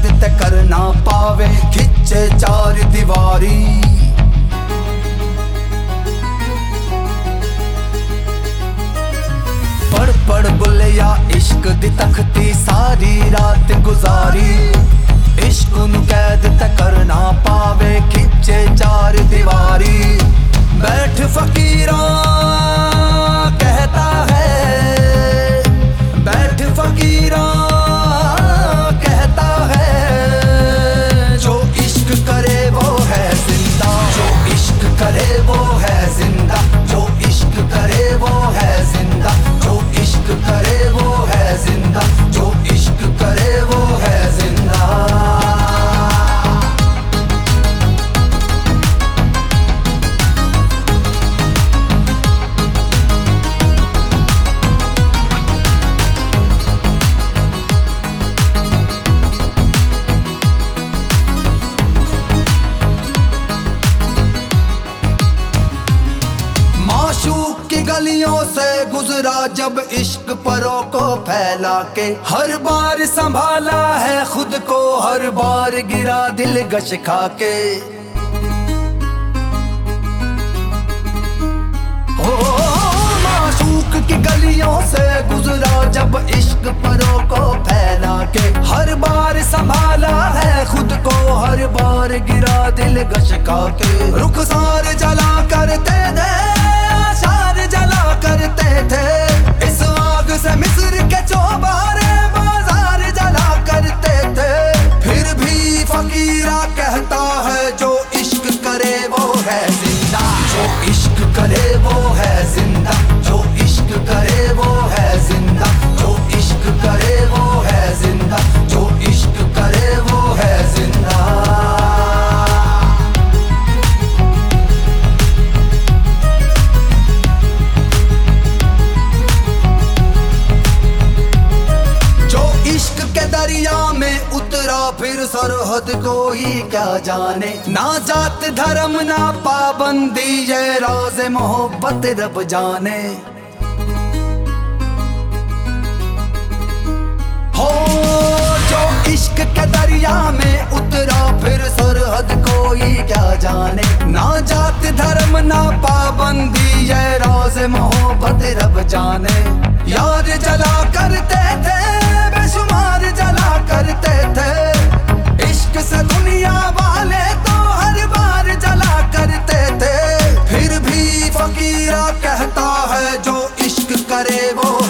कैद ते कर ना पावे खिच्चे चार दीवारी। पढ़ पढ़ बुलिया इश्क दी तख्ती सारी रात गुजारी। इश्क नू कैद ते कर ना पावे खिच्चे चार दीवारी। बैठ फकीरा कहता है, बैठ फकीरा कहता है, जो इश्क करे वो है जिंदा, जो इश्क करे वो है जिंदा, जो इश्क करे वो है जिंदा, जो इश्क करे वो है जिंदा, जो इश्क करे वो है जिंदा। माशूक की गलियों से गुजरा जब इश्क परों को फैला के, हर बार संभाला है खुद को, हर बार गिरा दिल गश खा के। हो माशूक की गलियों से गुजरा जब इश्क परों को फैला के, हर बार संभाला है खुद को, हर बार गिरा दिल गश खा के। रुखसार जला करते थे, आशार जला करते थे, इस आग से मिस्र के चौबारे बाजार जला करते थे। फिर भी फकीरा कहता है, जो इश्क करे वो है जिंदा, जो इश्क करे वो है जिंदा, जो इश्क करे वो है जिंदा, जो इश्क करे वो है जिंदा, जो इश्क करे वो है जिंदा। दरिया में उतरा फिर सरहद कोई क्या जाने, ना जात धर्म ना पाबंदी, ये राज मोहब्बत रब जाने। हो जो इश्क के दरिया में उतरा फिर सरहद कोई क्या जाने, ना जात धर्म ना पाबंदी, ये राज मोहब्बत रब जाने। यार जला करते थे बेशुमार जला करते थे, इश्क से दुनिया वाले तो हर बार जला करते थे। फिर भी फकीरा कहता है, जो इश्क करे वो